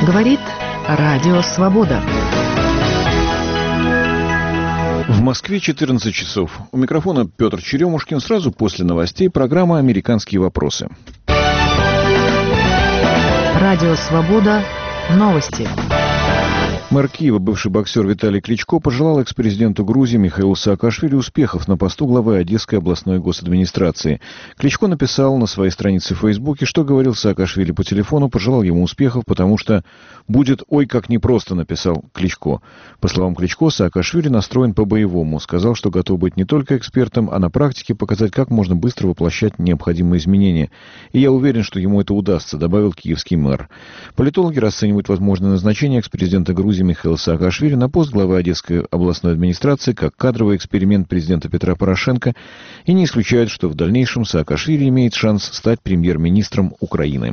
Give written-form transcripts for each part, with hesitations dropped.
Говорит Радио Свобода. В Москве 14 часов. У микрофона Петр Черемушкин. Сразу после новостей программа «Американские вопросы». Радио Свобода. Новости. Мэр Киева, бывший боксер Виталий Кличко, пожелал экс-президенту Грузии Михаилу Саакашвили успехов на посту главы Одесской областной госадминистрации. Кличко написал на своей странице в Фейсбуке, что говорил Саакашвили по телефону, пожелал ему успехов, потому что «будет ой как непросто», написал Кличко. По словам Кличко, Саакашвили настроен по-боевому. Сказал, что готов быть не только экспертом, а на практике показать, как можно быстро воплощать необходимые изменения. И я уверен, что ему это удастся, добавил киевский мэр. Политологи расценивают возможное назначение экс-президента Грузии Михаила Саакашвили на пост главы Одесской областной администрации как кадровый эксперимент президента Петра Порошенко и не исключают, что в дальнейшем Саакашвили имеет шанс стать премьер-министром Украины.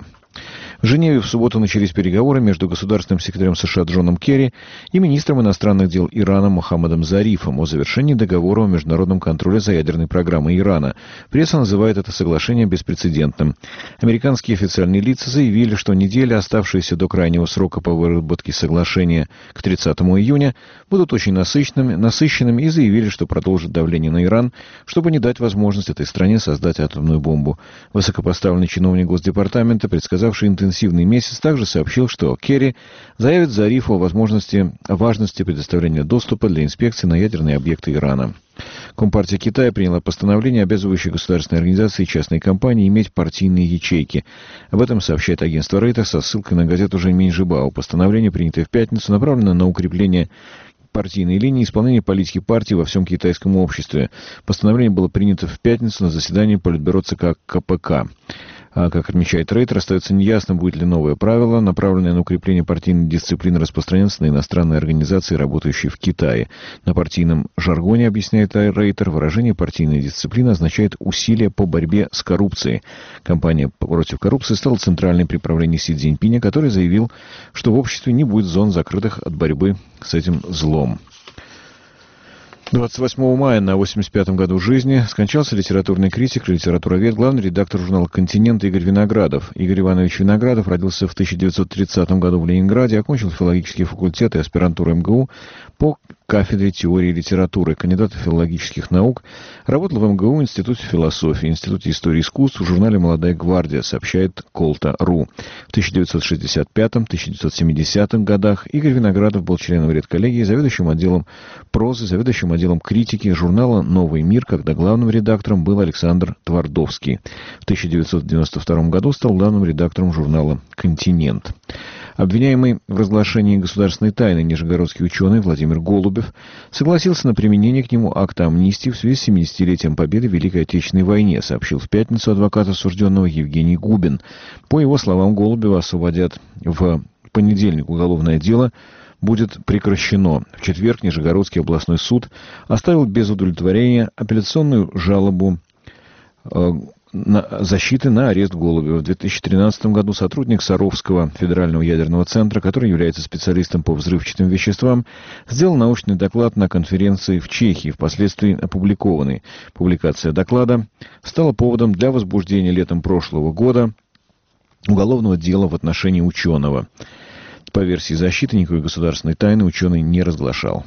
В Женеве в субботу начались переговоры между государственным секретарем США Джоном Керри и министром иностранных дел Ирана Мохаммадом Зарифом о завершении договора о международном контроле за ядерной программой Ирана. Пресса называет это соглашение беспрецедентным. Американские официальные лица заявили, что недели, оставшиеся до крайнего срока по выработке соглашения к 30 июня, будут очень насыщенными и заявили, что продолжат давление на Иран, чтобы не дать возможность этой стране создать атомную бомбу. Высокопоставленный чиновник Госдепартамента, предсказавший интенсивный месяц, также сообщил, что Керри заявит Зарифу о важности предоставления доступа для инспекции на ядерные объекты Ирана. Компартия Китая приняла постановление, обязывающее государственные организации и частные компании иметь партийные ячейки. Об этом сообщает агентство Рейтер со ссылкой на газету Жэньминь Жибао. Постановление, принятое в пятницу, направлено на укрепление партийной линии исполнения политики партии во всем китайском обществе. Постановление было принято в пятницу на заседании Политбюро ЦК КПК. Как отмечает Рейтер, остается неясно, будет ли новое правило, направленное на укрепление партийной дисциплины, распространяться на иностранные организации, работающие в Китае. На партийном жаргоне, объясняет Рейтер, выражение «партийная дисциплина» означает усилия по борьбе с коррупцией. Кампания против коррупции стала центральной при правлении Си Цзиньпиня, который заявил, что в обществе не будет зон, закрытых от борьбы с этим злом. 28 мая на 85-м году жизни скончался литературный критик, литературовед, главный редактор журнала «Континент» Игорь Виноградов. Игорь Иванович Виноградов родился в 1930 году в Ленинграде, окончил филологический факультет и аспирантуру МГУ по кафедре теории литературы, кандидат филологических наук, работал в МГУ, Институте философии, Институте истории искусств, в журнале «Молодая гвардия», сообщает Колта.ру. В 1965-1970 годах Игорь Виноградов был членом редколлегии, заведующим отделом прозы, заведующим отделом критики журнала «Новый мир», когда главным редактором был Александр Твардовский. В 1992 году стал главным редактором журнала «Континент». Обвиняемый в разглашении государственной тайны нижегородский ученый Владимир Голубев согласился на применение к нему акта амнистии в связи с 70-летием победы в Великой Отечественной войне, сообщил в пятницу адвокат осужденного Евгений Губин. По его словам, Голубева освободят в понедельник. Уголовное дело будет прекращено. В четверг Нижегородский областной суд оставил без удовлетворения апелляционную жалобу защиты на арест Голубева. В 2013 году сотрудник Саровского федерального ядерного центра, который является специалистом по взрывчатым веществам, сделал научный доклад на конференции в Чехии, впоследствии опубликованный. Публикация доклада стала поводом для возбуждения летом прошлого года уголовного дела в отношении ученого. По версии защиты, никакой государственной тайны ученый не разглашал.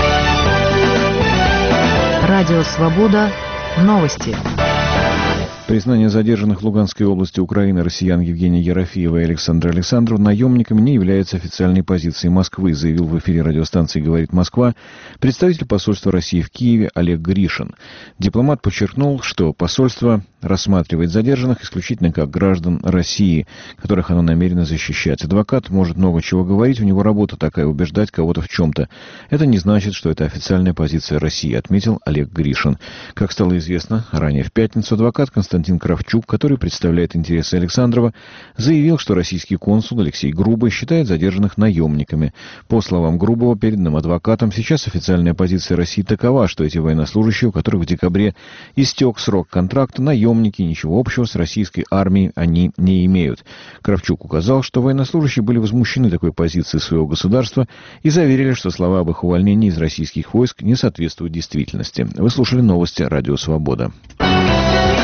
Радио Свобода. Новости. Признание задержанных в Луганской области Украины россиян Евгения Ерофеева и Александра Александрова наемниками не является официальной позицией Москвы, заявил в эфире радиостанции «Говорит Москва» представитель посольства России в Киеве Олег Гришин. Дипломат подчеркнул, что посольство рассматривает задержанных исключительно как граждан России, которых оно намерено защищать. Адвокат может много чего говорить, у него работа такая — убеждать кого-то в чем-то. Это не значит, что это официальная позиция России, отметил Олег Гришин. Как стало известно, ранее в пятницу адвокат Константин Кравчук, который представляет интересы Александрова, заявил, что российский консул Алексей Грубый считает задержанных наемниками. По словам Грубого, переданным адвокатам, сейчас официальная позиция России такова, что эти военнослужащие, у которых в декабре истек срок контракта, наемники, ничего общего с российской армией они не имеют. Кравчук указал, что военнослужащие были возмущены такой позицией своего государства и заверили, что слова об их увольнении из российских войск не соответствуют действительности. Вы слушали новости «Радио Свобода».